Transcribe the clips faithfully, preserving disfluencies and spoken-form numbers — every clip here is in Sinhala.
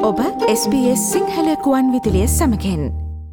ඔබ එස් බී එස් සිංහල කුවන් විදුලිය සමගින්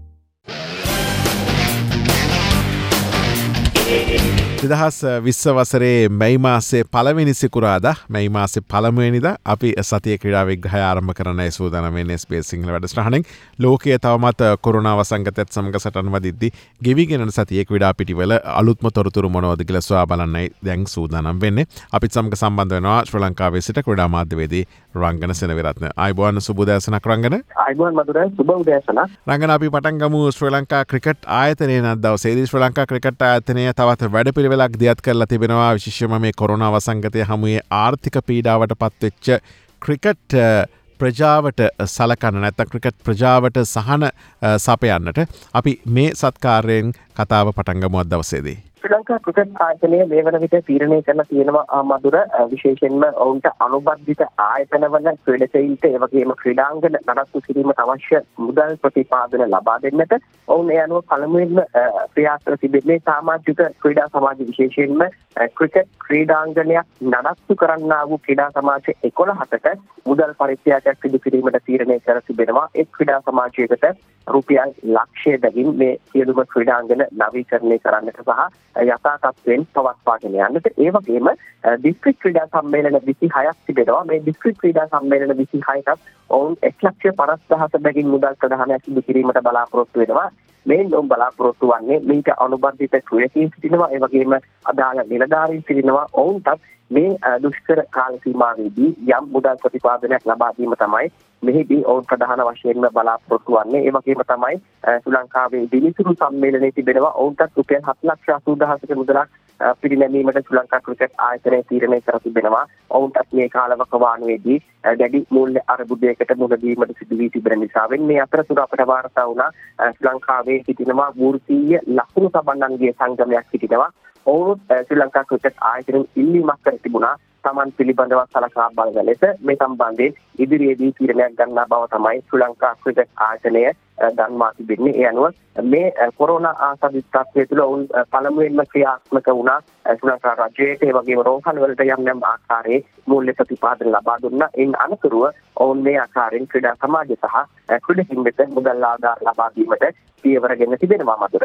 දෙදහස් විස්ස වසරේ මැයි මාසේ පළවෙනි සිකුරාදා මැයි මාසේ පළමුවෙනිදා අපි සතිය ක්‍රීඩා විග්‍රහය ආරම්භ කරන්නයි සූදානම් එස් බී එස් සිංහල වැඩසටහනෙන්. ලෝකයේ තවමත් කොරෝනා වසංගතයත් සමග සටන් වදිද්දී ගෙවිගෙන යන සතියේ ක්‍රීඩා පිටිවල අලුත්ම තොරතුරු මොනවද කියලා සොයා බලන්නයි දැන් සූදානම් වෙන්නේ. අපිත් සමග සම්බන්ධ වෙනවා ශ්‍රී ලංකාවේ සිට ක්‍රීඩා මාධ්‍යවේදී රංගන සෙනවිරත්න. ආයුබෝවන් සුබ උදෑසනක් රංගන. ආයුබෝවන් මధుර සුබ උදෑසනක්. රංගන අපි පටන් ගමු ශ්‍රී ලංකා ක්‍රිකට් ආයතනයේ නත් දවසේදී ශ්‍රී ලංකා ක්‍රිකට් ආයතනය තවත් වැඩපිළිවෙලක් දියත් කරලා තිබෙනවා. විශේෂයෙන්ම මේ කොරෝනා වසංගතය හමුවේ ආර්ථික පීඩාවට පත්වෙච්ච ක්‍රිකට් ප්‍රජාවට සලකන්න නැත්නම් ක්‍රිකට් ප්‍රජාවට සහන සපයන්නට අපි මේ සත්කාරයෙන් කතාව පටන් ගමු අද දවසේදී. ශ්‍රී ලංකා ක්‍රිකට් ආයතනය මේ වන විට තීරණය කරලා තියෙනවා මధుර විශේෂයෙන්ම ඔවුන්ට අනුබද්ධිත ආයතනවල ක්‍රීඩකයින්ට ඒ වගේම ක්‍රීඩාංගන නඩත්තු කිරීමට අවශ්‍ය මුදල් ප්‍රතිපාදන ලබා දෙන්නට ඔවුන් ඒ අනුව පළමුවෙන්ම ක්‍රියාත්මක තිබෙන්නේ සමාජික ක්‍රීඩා සමාජ විශේෂයෙන්ම ක්‍රිකට් ක්‍රීඩාංගනයක් නඩත්තු කරන්නා වූ ක්‍රීඩා සමාජ එකොළහකට මුදල් පරිත්‍යාගයක් සිදු කිරීමට තීරණය කර තිබෙනවා. ඒ ක්‍රීඩා සමාජයකට රුපියල් ලක්ෂය බැගින් මේ සියලුම ක්‍රීඩාංගන නවීකරණය කරන්නට සහ යථා තත්ත්වයෙන් පවත්වාගෙන යන්නට. ඒ වගේම දිස්ත්‍රික් ක්‍රීඩා සම්මේලන විසිහයක් තිබෙනවා. මේ දිස්ත්‍රික් ක්‍රීඩා සම්මේලන විසිහයටත් ඔවුන් එක් ලක්ෂ පනස් දහස බැගින් මුදල් ප්‍රදානයක් සිදු කිරීමට බලාපොරොත්තු වෙනවා. මේ නොම් බලාපොරොත්තු වන්නේ මීට අනුබද්ධිත ක්‍රීඩකයන් සිටිනවා. ඒ වගේම අදාළ නිලධාරීන් සිටිනවා. ඔවුන්ටත් මේ දුෂ්කර කාල සීමාවේදී යම් මුදල් ප්‍රතිපාදනයක් ලබා දීම තමයි මෙහිදී ඔවුන් ප්‍රධාන වශයෙන්ම බලාපොරොත්තු වන්නේ. ඒ වගේම තමයි ශ්‍රී ලංකාවේ දිලිසුරු සම්මේලනයේ තිබෙනවා. ඔවුන්ටත් රුපියල් හත් ලක්ෂ අසූ දහසක මුදලක් පිරිනැමීමට ශ්‍රී ලංකා ක්‍රිකට් ආයතනය තීරණය කර තිබෙනවා. ඔවුන්ටත් මේ කාලවකවානුවේදී දැඩි මූල්‍ය අර්බුදයකට මුහුණ දීමට සිදු වී තිබෙන නිසා මේ අතරතුර අපට වාර්තා වුණා ශ්‍රී ලංකාවේ සිටිනවා වෘත්තීය ලකුණු සම්බන්ධන්ගේ සංගමයක් සිටිනවා. ඔවුන් ශ්‍රී ලංකා ක්‍රිකට් ආයතනයෙන් ඉල්ලීමක් කර තිබුණා තමන් පිළිබඳව සලකා බලන ලෙස මේ සම්බන්ධයෙන් ඉදිරියේදී තීරණයක් ගන්නා බව තමයි ශ්‍රී ලංකා ක්‍රිකට් ආයතනය දන්වා තිබෙන්නේ. ඒ අනුව මේ කොරෝනා ආසාදිත තත්ත්වය තුළ ඔවුන් පළමුවෙන්ම ක්‍රියාත්මක වුණා ශ්‍රී ලංකා රජයට ඒ වගේම රෝහල් වලට යම් යම් ආකාරයේ මූල්‍ය ප්‍රතිපාදන ලබා දුන්නා. ඉන් අනතුරුව ඔවුන් මේ ආකාරයෙන් ක්‍රීඩා සමාජය සහ ක්‍රීඩකින් වෙත මුදල් ආධාර ලබා දීමට පියවර ගෙන තිබෙනවා මధుර.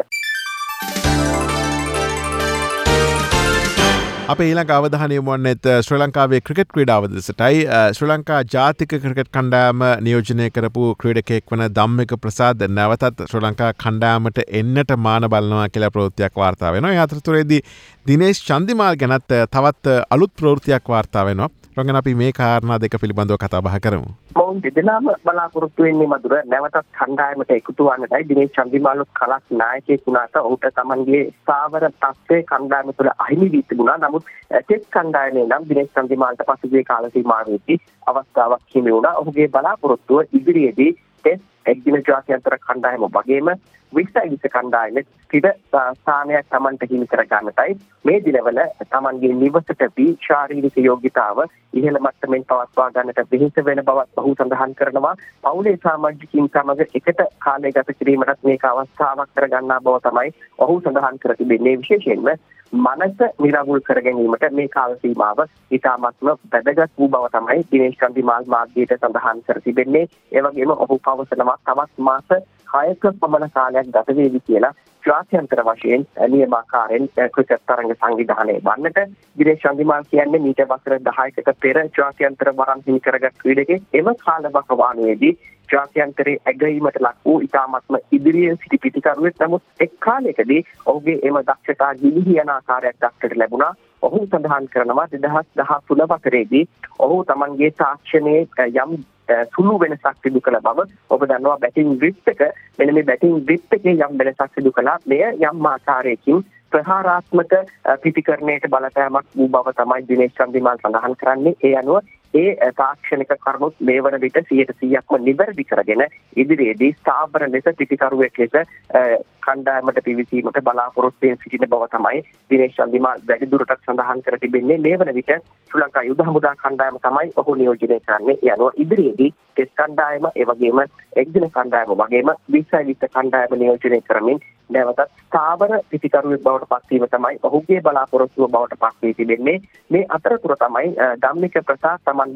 අපේ ඊළඟ අවධානය යොමු වන්නේ ශ්‍රී ලංකාවේ ක්‍රිකට් ක්‍රීඩාව දෙසටයි. ශ්‍රී ලංකා ජාතික ක්‍රිකට් කණ්ඩායම නියෝජනය කරපු ක්‍රීඩකයෙක් වන ධම්මික ප්‍රසාද් නැවතත් ශ්‍රී ලංකා කණ්ඩායමට එන්නට මාන බලනවා කියලා ප්‍රවෘත්තියක් වාර්තා වෙනවා. ඒ අතරතුරේදී දිනේෂ් චන්දිමාල් ගැනත් තවත් අලුත් ප්‍රවෘත්තියක් වාර්තා වෙනවා. රංගන අපි මේ කාරණා දෙක පිළිබඳව කතා බහ කරමු. මොවුන් දෙදෙනාම බලාපොරොත්තු වෙන්නේ මధుර නැවතත් කණ්ඩායමට එකතු වන්නටයි. දිනේෂ් චන්දිමාල් කලක් නායකයෙක් වුණාට ඔහුට තමන්ගේ ස්ථාවර තත්ත්වයේ කණ්ඩායම තුළ අහිමි වී තිබුණා. නමුත් ටෙස්ට් කණ්ඩායමේ නම් දිනේෂ් චන්දිමාල්ට පසුගිය කාල සීමාවේදී අවස්ථාවක් හිමි වුණා. ඔහුගේ බලාපොරොත්තුව ඉදිරියේදී ටෙස්ට් එක්දින ජාත්‍යන්තර කණ්ඩායම වගේම විස්සයි විස්ස කණ්ඩායම ස්ථිර ස්ථානයක් තමන්ට හිමි කර ගන්නටයි. මේ දිනවල තමන්ගේ නිවසට වී ශාරීරික යෝග්‍යතාව ඉහළ මට්ටමින් පවත්වා ගන්නට වෙහෙස වෙන බවත් ඔහු සඳහන් කරනවා. පවුලේ සමාජිකින් සමග එකට කාලය ගත කිරීමටත් මේක අවස්ථාවක් කර ගන්නා බව තමයි ඔහු සඳහන් කර තිබෙන්නේ. විශේෂයෙන්ම මනස නිරවුල් කර ගැනීමට මේ කාල සීමාව ඉතාමත්ම වැදගත් වූ බව තමයි දිනේෂ් චන්දිමාල් මාධ්‍යයට සඳහන් කර තිබෙන්නේ. ඒ වගේම ඔහු පවසනවා තවත් මාස හයක පමණ කාලයක් ගත වේවි කියලා ජාත්‍යන්තර වශයෙන් නියමාකාරයෙන් ක්‍රිකට් තරඟ සංවිධානය වන්නට. දිනේෂ් චන්දිමාල් කියන්නේ මීට වසර දහයකට පෙර ජාත්‍යන්තර වරම් හිමි කරගත් ක්‍රීඩකෙක්. එම කාලවකවානුවේදී ජාත්‍යන්තරයේ ඇගීමට ලක් වූ ඉතාමත්ම ඉදිරියේ සිටි පිටිකරුවෙක්. නමුත් එක් කාලයකදී ඔහුගේ එම දක්ෂතා ගිලිහි යන ආකාරයක් දක්නට ලැබුණා. ඔහු සඳහන් කරනවා දෙදහස් දහතුන වසරේදී ඔහු තමන්ගේ තාක්ෂණයේ යම් සුළු වෙනසක් සිදු කළ බව ඔබ දන්නවා. බැටිං ග්‍රිප් එක මෙන්න මේ බැටිං ග්‍රිප් එකේ යම් වෙනසක් සිදු කළා. මෙය යම් ආකාරයකින් ප්‍රහාරාත්මක පිටිකරණයට බලපෑමක් වූ බව තමයි දිනේෂ් චන්දිමාල් සඳහන් කරන්නේ. ඒ අනුව ඒ තාක්ෂණික කරුණුත් මේ වන විට සියයට සීයක්ම නිවැරදි කරගෙන ඉදිරියේදී ස්ථාවර ලෙස පිටිකරුවෙක් ලෙස කණ්ඩායමට පිවිසීමට බලාපොරොත්තු වෙන සිටින බව තමයි දිනේෂ් චන්දිමාල් වැඩිදුරටත් සඳහන් කර තිබෙන්නේ. මේ වන විට ශ්‍රී ලංකා යුද හමුදා කණ්ඩායම තමයි ඔහු නියෝජනය කරන්නේ. ඒ අනුව ඉදිරියේදී ටෙස්ට් කණ්ඩායම ඒ වගේම එක්දින කණ්ඩායම වගේම විස්සයි විස්ස කණ්ඩායම නියෝජනය කරමින් නැවතත් ස්ථාවර පිටිකරුවෙක් බවට පත්වීම තමයි ඔහුගේ බලාපොරොත්තුව බවට පත් වී තිබෙන්නේ. මේ අතරතුර තමයි ධම්මික ප්‍රසාද් තමන්ගේ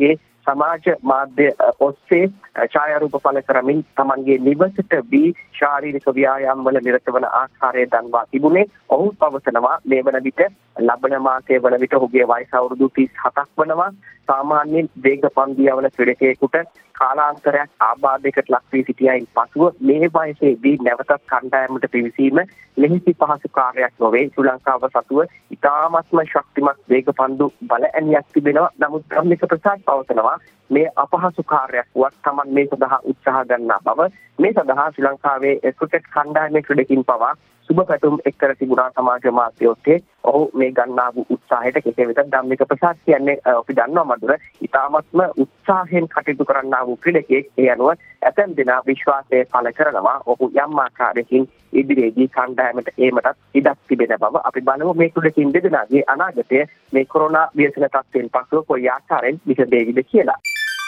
සමාජ මාධ්‍ය ඔස්සේ ඡායාරූප පළ කරමින් තමන්ගේ නිවසට වී ශාරීරික ව්‍යායාම වල නිරත වන ආකාරය දන්වා තිබුණේ. ඔහු පවසනවා මේ වන විට ලබන මාසයේ වන විට ඔහුගේ වයස අවුරුදු තිස් හතක් වනවා. සාමාන්‍යයෙන් වේග පන්දු යවන ක්‍රීඩකයෙකුට කාලාන්තරයක් ආබාධයකට ලක් වී සිටියයින් පසුව මේ වයසේදී නැවතත් කණ්ඩායමට පිවිසීම ලෙහිසි පහසු කාර්යයක් නොවේ. ශ්‍රී ලංකාව සතුව ඉතාමත්ම ශක්තිමත් වේග පන්දු බල ඇණියක් තිබෙනවා. නමුත් ධම්මික ප්‍රසාද් පවසනවා මේ අපහසු කාර්යයක් වත් Taman මේ සඳහා උත්සාහ ගන්නා බව. මේ සඳහා ශ්‍රී ලංකාවේ ක්‍රිකට් කණ්ඩායමේ ක්‍රීඩකින් පවා සුබ පැතුම් එක් කර තිබුණා සමාජ මාධ්‍ය ඔස්සේ. ඔහු මේ ගන්නා වූ උත්සාහයට කෙසේ වෙතත් ධම්මික ප්‍රසාද් කියන්නේ අපි දන්නවා මధుර ඉතාමත්ම උත්සාහයෙන් කටයුතු කරන්නා වූ ක්‍රීඩකයෙක්. ඒ අනුව ඇතැම් දෙනා විශ්වාසය පළ කරනවා ඔහු යම් ආකාරයකින් ඉදිරියේදී කණ්ඩායමට ඒමටත් ඉඩක් තිබෙන බව. අපි බලමු මේ ක්‍රීඩකින් දෙදෙනාගේ අනාගතය මේ කොරෝනා ව්‍යසන තත්ත්වයෙන් පසුව කොයි ආකාරයෙන් විසඳෙයිද කියලා.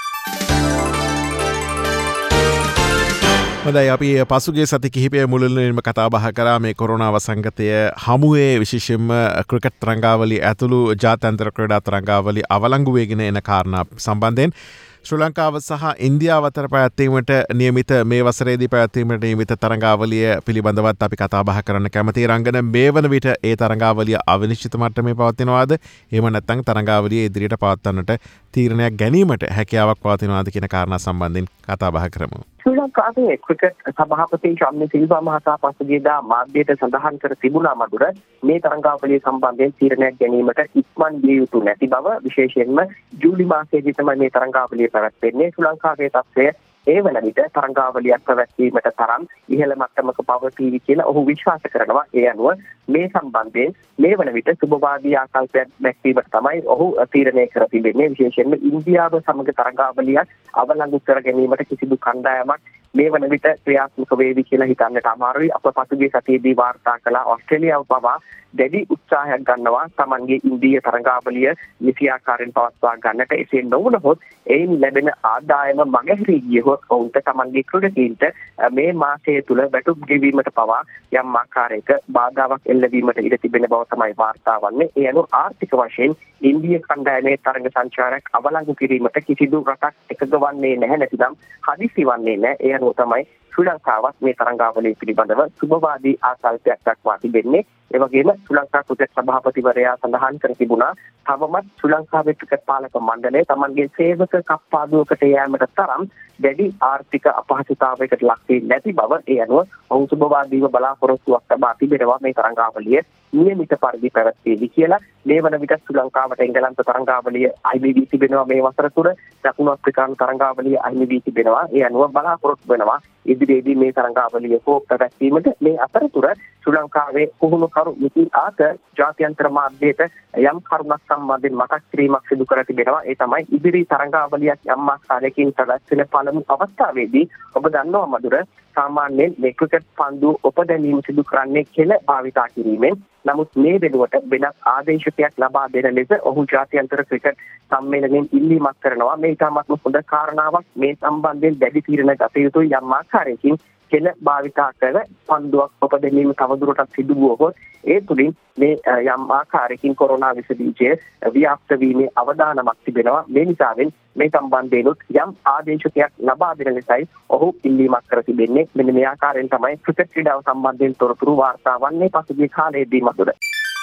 හොඳයි අපි පසුගේ සති කිහිපය මුළුල්ලෙන්ම කතා බහ කරා මේ කොරෝනා වසංගතය හමුවේ විශේෂයෙන්ම ක්‍රිකට් තරඟාවලිය ඇතුළු ජාත්‍යන්තර ක්‍රීඩා තරඟාවලිය අවලංගු වෙගෙන එන කාරණා සම්බන්ධයෙන් ශ්‍රී ලංකාව සහ ඉන්දියාව අතර පැවැත්වීමට නියමිත මේ වසරේදී පැවැත්වීමට නියමිත තරඟාවලිය පිළිබඳවත් අපි කතා බහ කරන්න කැමතියි. රංගන මේ වන විට ඒ තරඟාවලිය අවිනිශ්චිත මට්ටමේ පවතිනවාද? එහෙම නැත්නම් තරඟාවලිය ඉදිරියට පවත්වන්නට තීරණයක් ගැනීමට හැකියාවක් පවතිනවාද කියන කාරණා සම්බන්ධයෙන් කතා බහ කරමු. ශ්‍රී ලංකාවේ ක්‍රිකට් සභාපති ශම්මි සිල්වා මහතා පසුගියදා මාධ්‍යයට සඳහන් කර තිබුණා මధుර මේ තරඟාවලිය සම්බන්ධයෙන් තීරණයක් ගැනීමට ඉක්මන් විය යුතු නැති බව. විශේෂයෙන්ම ජූලි මාසයේදී තමයි මේ තරඟාවලිය පැවැත්වෙන්නේ. ශ්‍රී ලංකාවේ තත්ත්වය ඒ වන විට තරඟාවලියක් පැවැත්වීමට තරම් ඉහළ මට්ටමක පවතීවි කියලා ඔහු විශ්වාස කරනවා. ඒ අනුව මේ සම්බන්ධයෙන් මේ වන විට සුබවාදී ආකල්පයක් දැක්වීමට තමයි ඔහු තීරණය කර තිබෙන්නේ. විශේෂයෙන්ම ඉන්දියාව සමග තරඟාවලියක් අවලංගු කර ගැනීමට කිසිදු කණ්ඩායමක් මේ වන විට ක්‍රියාත්මක වේවි කියලා හිතන්නට අමාරුයි. අප පසුගිය සතියේදී වාර්තා කළ ඕස්ට්‍රේලියාව පවා දැඩි උත්සාහයක් ගන්නවා තමන්ගේ ඉන්දීය තරඟාවලිය නිසි ආකාරයෙන් පවත්වා ගන්නට. එසේ නොවුනහොත් එයින් ලැබෙන ආදායම මගහැරී ගියහොත් ඔවුන්ට තමන්ගේ ක්‍රීඩකීන්ට මේ මාසය තුළ වැටුප් ගෙවීමට පවා යම් ආකාරයක බාධාවක් එල්ලවීමට ඉඩ තිබෙන බව තමයි වාර්තා වන්නේ. ඒ අනුව ආර්ථික වශයෙන් ඉන්දීය කණ්ඩායමේ තරඟ සංචාරයක් අවලංගු කිරීමට කිසිදු රටක් එකඟ වන්නේ නැහැ. නැතිනම් හදිසි වන්නේ නැහැ. ඒ අනුව තමයි ශ්‍රී ලංකාවත් මේ තරඟාවලිය පිළිබඳව සුබවාදී ආකල්පයක් දක්වා තිබෙන්නේ. ඒ වගේම ශ්‍රී ලංකා ක්‍රිකට් සභාපතිවරයා සඳහන් කර තිබුණා තවමත් ශ්‍රී ලංකාවේ ක්‍රිකට් පාලක මණ්ඩලය තමන්ගේ සේවක කප්පාදුවකට යෑමට තරම් දැඩි ආර්ථික අපහසුතාවයකට ලක් වෙන්නේ නැති බව. ඒ අනුව ඔහු සුබවාදීව බලාපොරොත්තුවක් තබා තිබෙනවා මේ තරඟාවලිය නියමිත පරිදි පැවැත්වේවි කියලා. මේ වන විට ශ්‍රී ලංකාවට එංගලන්ත තරඟාවලිය අහිමි වී තිබෙනවා. මේ වසර තුර දකුණු අප්‍රිකානු තරඟාවලිය අහිමි වී තිබෙනවා. ඒ අනුව බලාපොරොත්තු වෙනවා ඉදිරියේදී මේ තරඟාවලිය හෝ පැවැත්වීමට. මේ අතරතුර ශ්‍රී ලංකාවේ පුහුණු කරු නිති ආත ජාත්‍යන්තර මාධ්‍යයට යම් කරුණක් සම්බන්ධයෙන් මතක් කිරීමක් සිදු කර තිබෙනවා. ඒ තමයි ඉදිරි තරඟාවලියක් යම් ආකාරයකින් පැවැත්වෙන පළමු අවස්ථාවේදී ඔබ දන්නවා මధుර සාමාන්‍යයෙන් මේ ක්‍රිකට් පන්දු උපදැනීම සිදු කරන්නේ කෙළ භාවිතා කිරීමෙන්. නමුත් මේ වෙනුවට වෙනත් ආදේශකයක් ලබා දෙන ලෙස ඔහු ජාත්‍යන්තර ක්‍රිකට් සම්මේලනයෙන් ඉල්ලීමක් කරනවා. මේ ඉතාමත්ම හොඳ කාරණාවක්. මේ සම්බන්ධයෙන් දැඩි තීරණ ගත යුතුයි. යම් ආකාරයකින් කෙළ භාවිතා කර පන්දුවක් උපදැනීම තවදුරටත් සිදු වුවහොත් ඒ තුළින් මේ යම් ආකාරයකින් කොරෝනා විස බීජය ව්‍යාප්ත වීමේ අවදානමක් තිබෙනවා. මේ නිසාවෙන් මේ සම්බන්ධයෙන්ුත් යම් ආදේශකයක් ලබා දෙන ලෙසයි ඔහු ඉල්ලීමක් කර තිබෙන්නේ. මෙන්න මේ ආකාරයෙන් තමයි ක්‍රිකට් ක්‍රීඩාව සම්බන්ධයෙන් තොරතුරු වාර්තා වන්නේ පසුගිය කාලයේදී මధుර.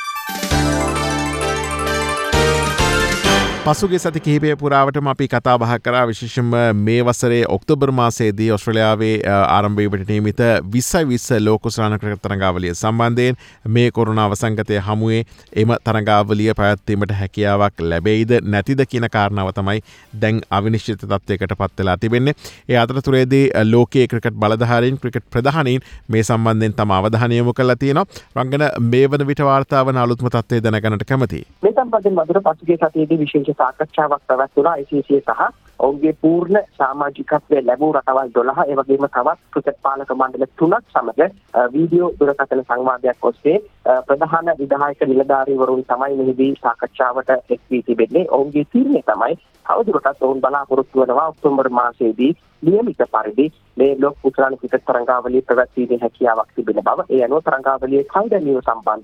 පසුගේ සති කිහිපය පුරාවටම අපි කතා බහ කරා විශේෂයෙන්ම මේ වසරේ ඔක්තෝබර් මාසයේදී ඔස්ට්‍රේලියාවේ ආරම්භ වීමට නියමිත විස්සයි විස්ස ලෝක උසාන ක්‍රිකට් තරඟාවලිය සම්බන්ධයෙන් මේ කොරෝනා වසංගතය හමුවේ එම තරඟාවලිය පැවැත්වීමට හැකියාවක් ලැබෙයිද නැතිද කියන කාරණාව තමයි දැන් අවිනිශ්චිත තත්ත්වයකට පත් වෙලා තිබෙන්නේ. ඒ අතරතුරේදී ලෝකයේ ක්‍රිකට් බලධාරීන් ක්‍රිකට් ප්‍රධානීන් මේ සම්බන්ධයෙන් තම අවධානය යොමු කරලා තියෙනවා. රංගන මේ වන විට වාර්තා වන අලුත්ම තත්ත්වය දැනගන්නට කැමතියි. මේ සම්බන්ධයෙන් මధుර පසුගිය සතියේදී විශේෂ සාකච්ඡාවක් පැවැත්වුණා I C C සහ ඔවුන්ගේ පූර්ණ සමාජිකත්වය ලැබූ රටවල් දොළහ ඒ වගේම තවත් ක්‍රිකට් පාලක මණ්ඩල තුනක් සමග වීඩියෝ දුරකථන සංවාදයක් ඔස්සේ ප්‍රධාන විධායක නිලධාරීවරුන් තමයි මෙහිදී සාකච්ඡාවට එක් වී තිබෙන්නේ. ඔවුන්ගේ තීරණය තමයි තවදුරටත් ඔවුන් බලාපොරොත්තු වෙනවා ඔක්තෝබර් මාසයේදී නියමිත පරිදි මේ ලෝක උසාන ක්‍රිකට් තරඟාවලිය පැවැත්වීමේ හැකියාවක් තිබෙන බව. ඒ අනුව තරඟාවලියේ කණ්ඩායම සම්බන්ධයෙන්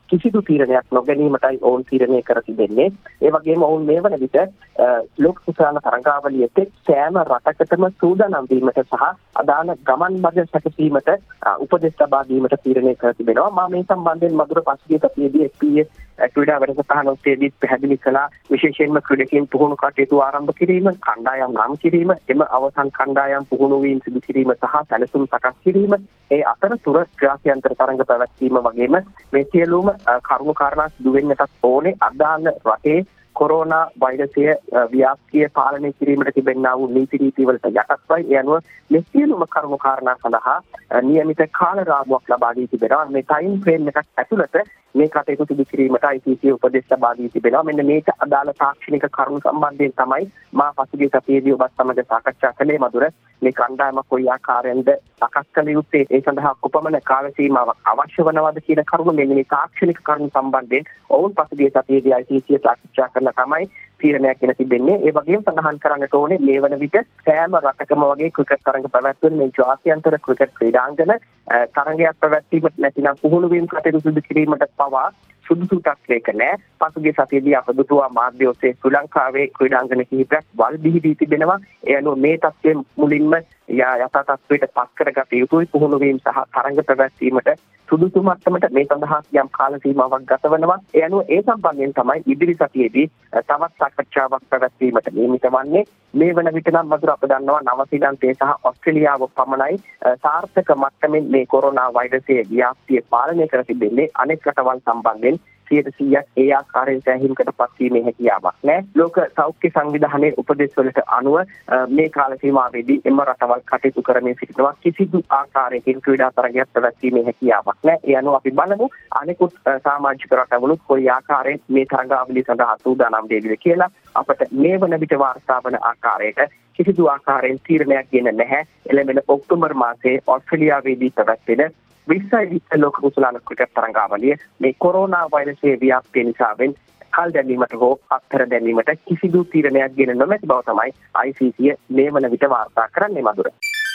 කිසිදු තීරණයක් නොගැනීමටයි ඔවුන් තීරණය කර තිබෙන්නේ. ඒ වගේම ඔවුන් මේ වන විට ලෝක කුසලාන තරඟාවලියට සෑම රටකටම සූදානම් වීමට සහ අදාළ ගමන් මඟ සැකසීමට උපදෙස් ලබා දීමට තීරණය කර තිබෙනවා. මා මේ සම්බන්ධයෙන් මధుර පසුගිය සතියේදී එස් පී එස් ක්‍රීඩා වැඩසටහන ඔස්සේදී පැහැදිලි කළා විශේෂයෙන්ම ක්‍රීඩකයන් පුහුණු කටයුතු ආරම්භ කිරීම, කණ්ඩායම් නම් කිරීම, එම අවසන් කණ්ඩායම් පුහුණු වීම සිදු කිරීම සහ සැලසුම් සකස් කිරීම, ඒ අතරතුර ජාත්‍යන්තර තරඟ පැවැත්වීම වගේම මේ සියලුම කරුණු කාරණා සිදු වෙන්නටත් ඕනේ අදාළ රටේ කොරෝනා වෛරසය ව්‍යාප්තිය පාලනය කිරීමට තිබෙනා වූ නීති රීති වලට යටත්වයි. ඒ අනුව මේ සියලුම කරුණු කාරණා සඳහා නියමිත කාල රාමුවක් ලබා දී තිබෙනවා. මේ ටයිම් ෆ්‍රේම් එකක් ඇතුළත මේ කටයුතු සිදු කිරීමට ආයි සී සී උපදෙස් ලබා දී තිබෙනවා. මෙන්න මේක අදාළ තාක්ෂණික කරුණු සම්බන්ධයෙන් තමයි මා පසුගිය සතියේදී ඔබත් සමග සාකච්ඡා කළේ මధుර. මේ කණ්ඩායම කොයි ආකාරයෙන්ද සකස් කළ යුත්තේ, ඒ සඳහා කොපමණ කාල සීමාවක් අවශ්‍ය වනවද කියන කරුණු මෙන්න මේ තාක්ෂණික කරුණු සම්බන්ධයෙන් ඔවුන් පසුගිය සතියේදී ආයි සී සී සාකච්ඡා කරලා තමයි තීරණයක් ගෙන තිබෙන්නේ. ඒ වගේම සඳහන් කරන්නට ඕනේ මේ වන විට සෑම රටකම වගේ ක්‍රිකට් තරඟ පැවැත්වෙන මේ ජාත්‍යන්තර ක්‍රිකට් ක්‍රීඩාංගන තරඟයක් පැවැත්වීමට නැතිනම් පුහුණු වීම කටයුතු සිදු කිරීමට පවා සුදුසු තත්ත්වයක නැහැ. පසුගිය සතියේදී අප දුටුවා මාධ්‍ය ඔස්සේ ශ්‍රී ලංකාවේ ක්‍රීඩාංගන කිහිපයක් වල් බිහි තිබෙනවා. ඒ අනුව මේ තත්ත්වයෙන් මුලින්ම යථා තත්ත්වයට පත් කරගත යුතුයි. පුහුණු වීම සහ තරඟ පැවැත්වීමට සුදුසු මට්ටමට මේ සඳහා යම් කාල සීමාවක් ගත වෙනවා. ඒ අනුව ඒ සම්බන්ධයෙන් තමයි ඉදිරි සතියේදී තවත් සාකච්ඡාවක් පැවැත්වීමට නියමිත වන්නේ. මේ වන විට නම් මధుර අප දන්නවා නව ශ්‍රීලංකාවේ සහ ඕස්ට්‍රේලියාව පමණයි සාර්ථක මට්ටමින් මේ කොරෝනා වෛරසයේ ව්‍යාප්තිය පාලනය කර තිබෙන්නේ. අනෙක් රටවල් සම්බන්ධයෙන් සියයට සීයක් ඒ ආකාරයෙන් සෑහීමකට පත්වීමේ හැකියාවක් නැහැ. ලෝක සෞඛ්‍ය සංවිධානයේ උපදෙස් වලට අනුව මේ කාල සීමාවේදී එම රටවල් කටයුතු කරමින් සිටිනවා. කිසිදු ආකාරයකින් ක්‍රීඩා තරගයක් පැවැත්වීමේ හැකියාවක් නැහැ. ඒ අනුව අපි බලමු අනෙකුත් සමාජික රටවලුත් කොයි ආකාරයෙන් මේ තරගාවලිය සඳහා සූදානම් වේවිද කියලා. අපට මේ වන විට වාර්තා වන ආකාරයට කිසිදු ආකාරයෙන් තීරණයක් ගෙන නැහැ. එළඹෙන ඔක්තෝබර් මාසයේ ඕස්ට්‍රේලියාවේදී පැවැත්වෙන විස්සයි විස්ස ලෝක කුසලාන ක්‍රිකට් තරඟාවලිය මේ කොරෝනා වෛරසයේ ව්‍යාප්තිය නිසාවෙන් කල් දැමීමට හෝ අත්තර දැමීමට කිසිදු තීරණයක් ගෙන නොමැති බව තමයි ආයි සී සී මේ වන විට වාර්තා කරන්නේ මధుර.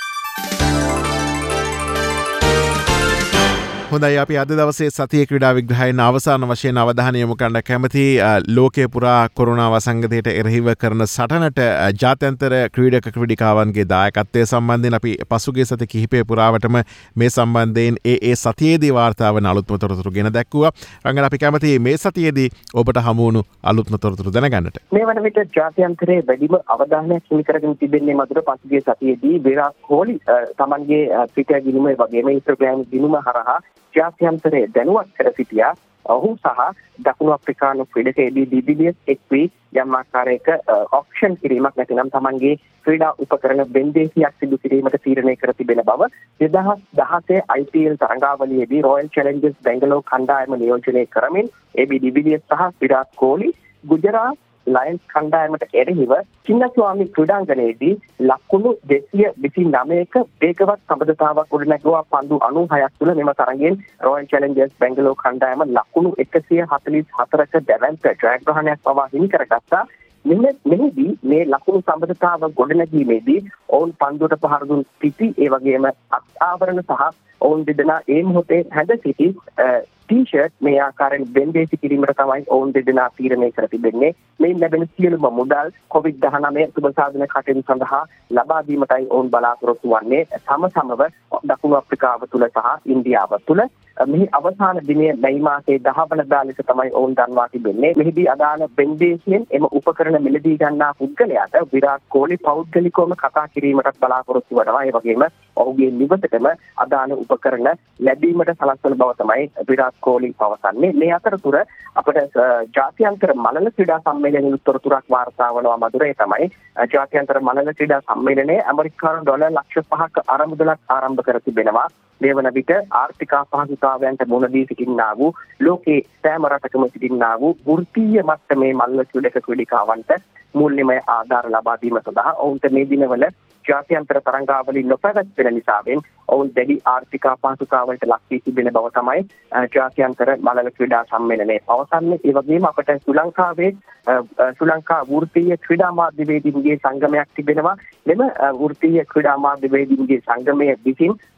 හොඳයි අපි අද දවසේ සතිය ක්‍රීඩා විග්‍රහයෙන් අවසාන වශයෙන් අවධානය යොමු කරන්න කැමති ලෝකයේ පුරා කොරෝනා වසංගතයට එරෙහිව කරන සටනට ජාත්‍යන්තර ක්‍රීඩක ක්‍රීඩිකාවන්ගේ දායකත්වය සම්බන්ධයෙන් අපි පසුගිය සති කිහිපය පුරාවටම මේ සම්බන්ධයෙන් ඒ ඒ සතියේදී වාර්තා වන අලුත්ම තොරතුරු ගෙන දැක්වුවා. රංගන අපි කැමති මේ සතියේදී ඔබට හමු වුණු අලුත්ම තොරතුරු දැනගන්නට. මේ වන විට ජාත්‍යන්තරයේ වැඩිම අවධානයක් යොමු කරගෙන තිබෙන්නේ මధుර පසුගිය සතියේදී විරාට් කොහ්ලි තමන්ගේ ට්විටර් ගිණුම වගේම ඉන්ස්ටාග්‍රෑම් ගිණුම හරහා ජාත්‍යන්තරයේ දැනුවත් කර සිටියා. ඔහු සහ දකුණු අප්‍රිකානු ක්‍රීඩක එබී ඩිවිලියර්ස් එක් වී යම් ආකාරයක ඔක්ෂන් කිරීමක් නැතිනම් තමන්ගේ ක්‍රීඩා උපකරණ වෙන්දේසියක් සිදු කිරීමට තීරණය කර තිබෙන බව දෙදහස් දහසේ ආයි පී එල් තරඟාවලියේදී රොයල් චැලෙන්ජර්ස් බැංගලෝර් කණ්ඩායම නියෝජනය කරමින් එබී ඩිවිලියර්ස් සහ විරාට් කොහ්ලි ගුජරාට් ලයන්ස් කණ්ඩායමට එරෙහිව චින්නස්වාමි ක්‍රීඩාංගණයේදී ලකුණු දෙසිය විසි නවයක වේගවත් සම්බන්ධතාවක් ගොඩනැගුවා. පන්දු අනූහයක් තුළ මෙම තරගයෙන් රොයල් චැලෙන්ජර්ස් බැංගලෝර් කණ්ඩායම ලකුණු එකසිය හතළිස් හතරක දැවැන්ත ජයග්‍රහණයක් පවා හිමි කරගත්තා. මෙහිදී මේ ලකුණු සම්බන්ධතාව ගොඩනැගීමේදී ඔවුන් පන්දුවට පහර දුන් පිටි ඒ වගේම අත්ආවරණ සහ ඔවුන් දෙදෙනා ඒ මොහොතේ හැඳ සිටි ටී-ෂර්ට් මේ ආකාරයෙන් වෙන්දේසි කිරීමට තමයි ඔවුන් දෙදෙනා තීරණය කර තිබෙන්නේ. මේ ලැබෙන සියලුම මුදල් කොවිඩ් දහනවය සුබසාධන කටයුතු සඳහා ලබා දීමටයි ඔවුන් බලාපොරොත්තු වන්නේ. සම සමව දකුණු අප්‍රිකාව තුළ සහ ඉන්දියාව තුළ මෙහි අවසාන දිනය මැයි මාසයේ දහ වනදා ලෙස තමයි ඔවුන් දන්වා තිබෙන්නේ. මෙහිදී අදාළ වෙන්දේසියෙන් එම උපකරණ මිලදී ගන්නා පුද්ගලයාට විරාට් කොහ්ලි පෞද්ගලිකවම කතා කිරීමටත් බලාපොරොත්තු වෙනවා. ඒ වගේම ඔහුගේ නිවසටම අදාළ උපකරණ ලැබීමට සලස්වන බව තමයි විරාට් කොහ්ලි පවසන්නේ. මේ අතරතුර අපට ජාත්‍යන්තර මලල ක්‍රීඩා සම්මේලනයේ තොරතුරක් වාර්තා වනවා මధుර. ඒ තමයි ජාත්‍යන්තර මලල ක්‍රීඩා සම්මේලනයේ ඇමරිකානු ඩොලර් ලක්ෂ පහක අරමුදලක් ආරම්භ කර තිබෙනවා. මේ වන විට ආර්ථික අපහසුතාවයන්ට මුහුණ දී සිටින්නා වූ ලෝකේ සෑම රටකම සිටින්නා වූ වෘත්තීය මට්ටමේ මල්ල ක්‍රීඩක ක්‍රීඩිකාවන්ට මූල්‍යමය ආධාර ලබා දීම සඳහා ඔවුන්ට මේ දිනවල ජාත්‍යන්තර තරඟාවලි නොපැවැත්වෙන නිසාවෙන් ඔවුන් දැඩි ආර්ථික අපහසුතාවලට ලක් වී තිබෙන බව තමයි ජාත්‍යන්තර මලල ක්‍රීඩා සම්මේලනයේ පවසන්නේ. ඒ වගේම අපට ශ්‍රී ලංකාවේ ශ්‍රී ලංකා වෘත්තීය ක්‍රීඩා මාධ්‍යවේදීන්ගේ සංගමයක් තිබෙනවා. මෙම වෘත්තීය ක්‍රීඩා මාධ්‍යවේදීන්ගේ සංගමය විසින්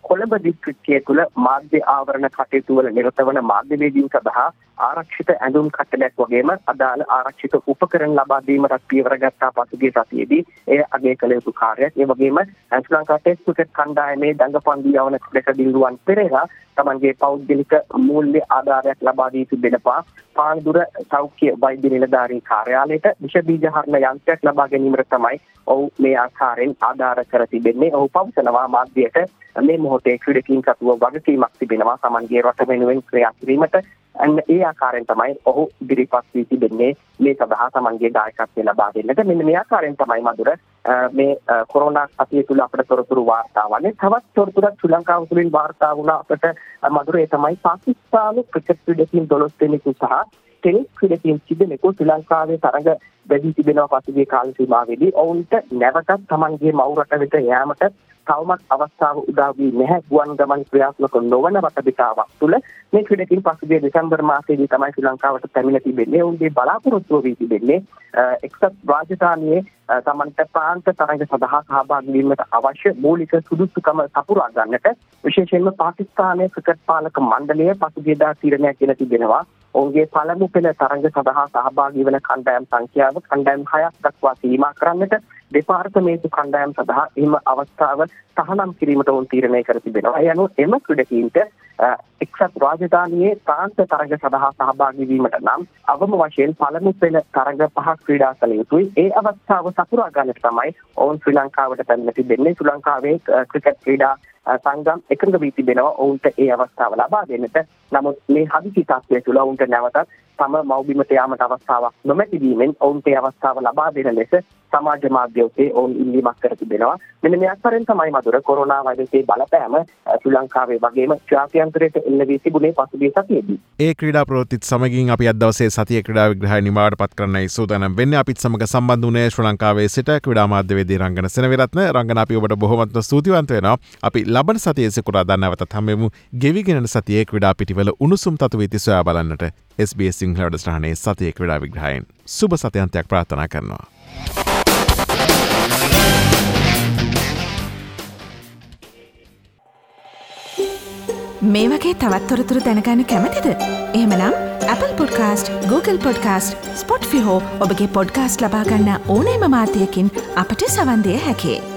කොළඹ දිස්ත්‍රික්කයේ තුල මාධ්‍ය ආවරණ කටයුතු වල නිරත වන මාධ්‍යවේදීන් සඳහා ආරක්ෂිත ඇඳුම් කට්ටලයක් වගේම අදාළ ආරක්ෂිත උපකරණ ලබා දීමට පියවර ගත්තා පසුගිය සතියේදී එය අගය කළ යුතු කාර්යයක්. ඒ වගේම ශ්‍රී ලංකා ටෙස්ට් ක්‍රිකට් කණ්ඩායමේ දඟපන්දු යවන ක්‍රිකට් දිල්රුවන් පෙරේරා තමන්ගේ පෞද්ගලික මූල්‍ය ආධාරයක් ලබා දී තිබෙනවා. පානදුර සෞඛ්‍ය වෛද්‍ය නිලධාරී කාර්යාලයට විෂ බීජ හරන යන්ත්‍රයක් ලබා ගැනීමට තමයි ඔහු මේ ආකාරයෙන් ආධාර කර තිබෙන්නේ. ඔහු පවසනවා මාධ්‍යයට මේ මොහොතේ ක්‍රීඩකයන් සතුව වගකීමක් තිබෙනවා තමන්ගේ රට වෙනුවෙන් ක්‍රියා කිරීමට. අන්න ඒ ආකාරයෙන් තමයි ඔහු ඉදිරිපත් වී තිබෙන්නේ මේ සඳහා තමන්ගේ දායකත්වය ලබා දෙන්නට. මෙන්න මේ ආකාරයෙන් තමයි මధుර මේ කොරෝනා සතිය තුල අපට තොරතුරු වාර්තා වන්නේ. තවත් තොරතුරක් ශ්‍රී ලංකාව තුළින් වාර්තා වුණා අපට මధుර. ඒ තමයි පාකිස්තානයේ ක්‍රිකට් ක්‍රීඩකයන් දොළොස් දෙනෙකු සහ ටෙනිස් ක්‍රීඩකයන් තිබෙනෙකු ශ්‍රී ලංකාවේ තරඟ වැඩි තිබෙනවා පසුගිය කාල සීමාවෙදී. ඔවුන්ට නැවතත් තමන්ගේ මව් රට වෙත යාමට තවමත් අවස්ථාව උදා වී නැහැ. ගුවන් ගමන් ක්‍රියාත්මක නොවන වටපිටාවක් තුළ මේ ක්‍රීඩකයන් පසුගිය දෙසැම්බර් මාසයේදී තමයි ශ්‍රී ලංකාවට පැමිණ තිබෙන්නේ. ඔවුන්ගේ බලාපොරොත්තුව වී තිබෙන්නේ එක්සත් රාජධානියේ තමන්ට ප්‍රාන්ත තරඟ සඳහා සහභාගී වීමට අවශ්‍ය මූලික සුදුසුකම සපුරා ගන්නට. විශේෂයෙන්ම පාකිස්තානයේ ක්‍රිකට් පාලක මණ්ඩලය පසුගියදා තීරණයක් ගෙන තිබෙනවා. ඔවුන්ගේ පළමු පෙළ තරඟ සඳහා සහභාගී වන කණ්ඩායම් සංඛ්‍යාව කණ්ඩායම් හයක් දක්වා සීමා කරන්නට දෙපාර්තමේන්තු කණ්ඩායම් සඳහා එම අවස්ථාව තහනම් කිරීමට ඔවුන් තීරණය කර තිබෙනවා. ඒ අනුව එම ක්‍රීඩකීන්ට එක්සත් රාජධානියේ ප්‍රාන්ත තරඟ සඳහා සහභාගී වීමට නම් අවම වශයෙන් පළමු පෙළ තරඟ පහක් ක්‍රීඩා කළ යුතුයි. ඒ අවස්ථාව සපුරා ගන්නට තමයි ඔවුන් ශ්‍රී ලංකාවට පැමිණ තිබෙන්නේ. ශ්‍රී ලංකාවේ ක්‍රිකට් ක්‍රීඩා සංගම් එකඟ වී තිබෙනවා ඔවුන්ට ඒ අවස්ථාව ලබා දෙන්නට. නමුත් මේ හදිසි තත්ත්වය තුළ ඔවුන්ට නැවතත් තම මව්බිමට යාමට අවස්ථාවක් නොමැති වීමෙන් ඔවුන්ට ඒ අවස්ථාව ලබා දෙන ලෙස සමාජ මාධ්‍ය ඔස්සේ ඔවුන් ඉල්ලීමක් කර තිබෙනවා. මෙන්න මේ අත්පරින් තමයි මధుර කොරෝනා වෛරසයේ බලපෑම ශ්‍රී ලංකාවේ වගේම ජාත්‍යන්තරයට එල්ල වී තිබුණේ පසුගිය සතියේදී. ඒ ක්‍රීඩා ප්‍රවෘත්තිත් සමගින් අපි අද දවසේ සතියේ ක්‍රීඩා විග්‍රහය නිමාවට පත් කරන්නයි සූදානම් වෙන්නේ. අපිත් සමග සම්බන්ධ වුණේ ශ්‍රී ලංකාවේ සිට ක්‍රීඩා මාධ්‍යවේදී රංගන සෙනවිරත්න. රංගන අපි ඔබට බොහොමත්ම ස්තුතිවන්ත වෙනවා. අපි ලබන සතියේ සිකුරාදා නැවතත් හම්බෙමු. ගෙවිගෙන සතියේ ක්‍රීඩා පිටිවල උණුසුම් තතු වීති සොයා බලන්නට එස් බී එස් සිංහල වැඩසටහනේ සතියේ ක්‍රීඩා විග්‍රහයෙන් සුබ සතියන්තයක් ප්‍රාර්ථනා කරනවා. මේ වගේ තවත් තොරතුරු දැනගන්න කැමතිද? එහෙමනම් Apple Podcast, Google Podcast, Spotify හෝ ඔබගේ පොඩ්කාස්ට් ලබා ගන්න ඕනෑම මාධ්‍යයකින් අපට සවන් දිය හැකියි.